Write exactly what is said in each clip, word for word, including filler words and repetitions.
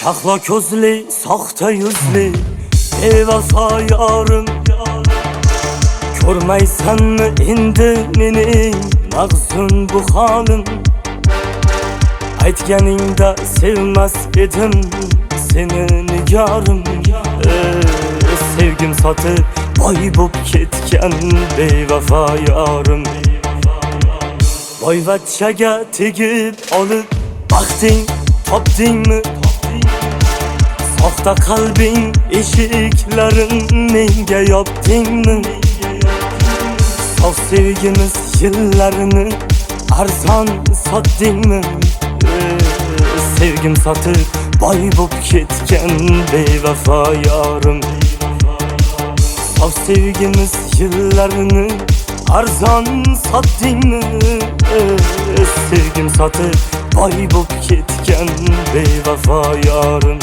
Şahla közlü, sahte yüzlü, bevafa yarım. Görmeysen mi indi menin magzun bu halim? Aytganingda sevmez edim seni nigarım. ee, Sevgim satıp boy bop ketken bevafa yarım. Boyvachchaga tegib olib baxting topdingmi? Soxta qalbing eshiklarin menga yopdingmi? Sof sevgimiz yillarini arzon sotdingmi? Sevgim satib boy bop ketgan bevafo yorim. Sof sevgimiz yillarini arzon sotdingmi? Sevgim satib boy bop ketgan bevafo yorim.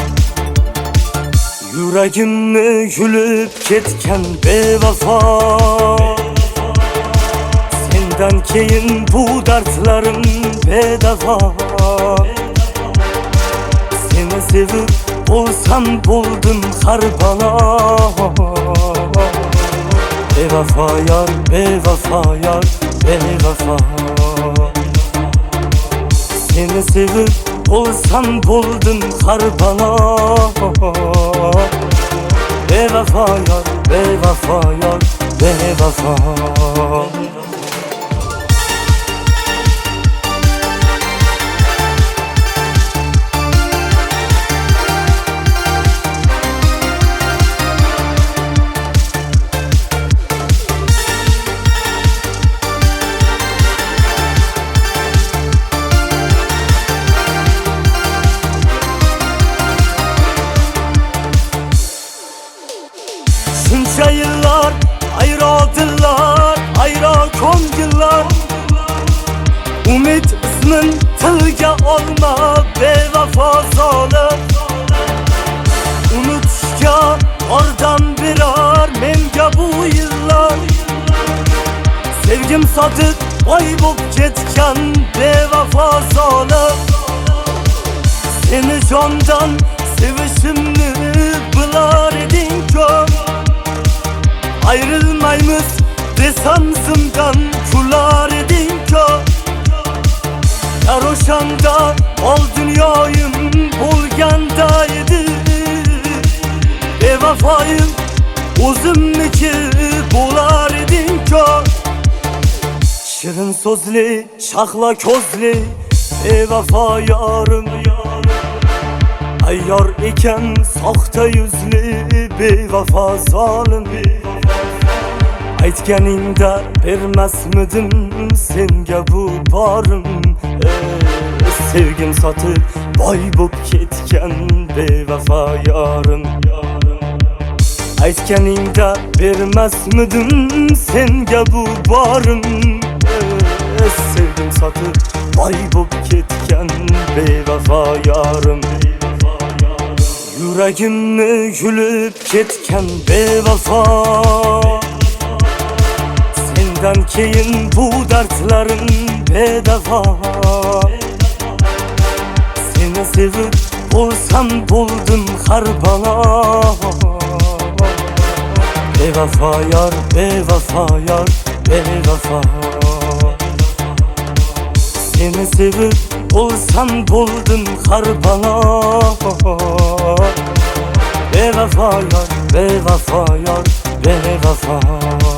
Yuragimni yulib ketgan bevafo, sendan keyin bu dardlarim bedavo. Seni sevib bo'lsam bo'ldim har balo. Bevafo yor, bevafo yor, bevafo. Seni sevib bo'lsam bo'ldim har balo. Bevafo yor, bevafo yor, bevafo. Shuncha yillar ayro dillar, ayro ko'ngillar. Umid ismin tilga olma bevafo zolim. Unutishga yordam berar menga bu yillar. Sevgim sotib boy bop ketgan bevafo zolim. Seni jondan sevishimni bilar eding ko'p. Ayrılmaymiz desem zimdan kular eding ko'p. Yar o'shanda ol dunyoyim bo'lganda edi. Bevafoyim o'zimniki bo'lar eding ko'p. Shirin so'zli, shahla ko'zli bevafo yorim. Ayyor ekan soxta yuzli bevafo zolim. Aytganingda bermasmidim senga bu borim. Sevgim sotib boy bop ketgan bevafo yorim. Aytganingda bermasmidim senga bu borim. Sevgim sotib boy bop ketgan bevafo yorim. Yuragimni yulib ketgan bevafo, sendan keyin bu dardlarim bedavo. Seni sevib bo'lsam bo'ldim har balo. Bevafo yor, bevafo yor, bevafo. Seni sevib bo'lsam bo'ldim har balo. Bevafo yor, bevafo yor, bevafo.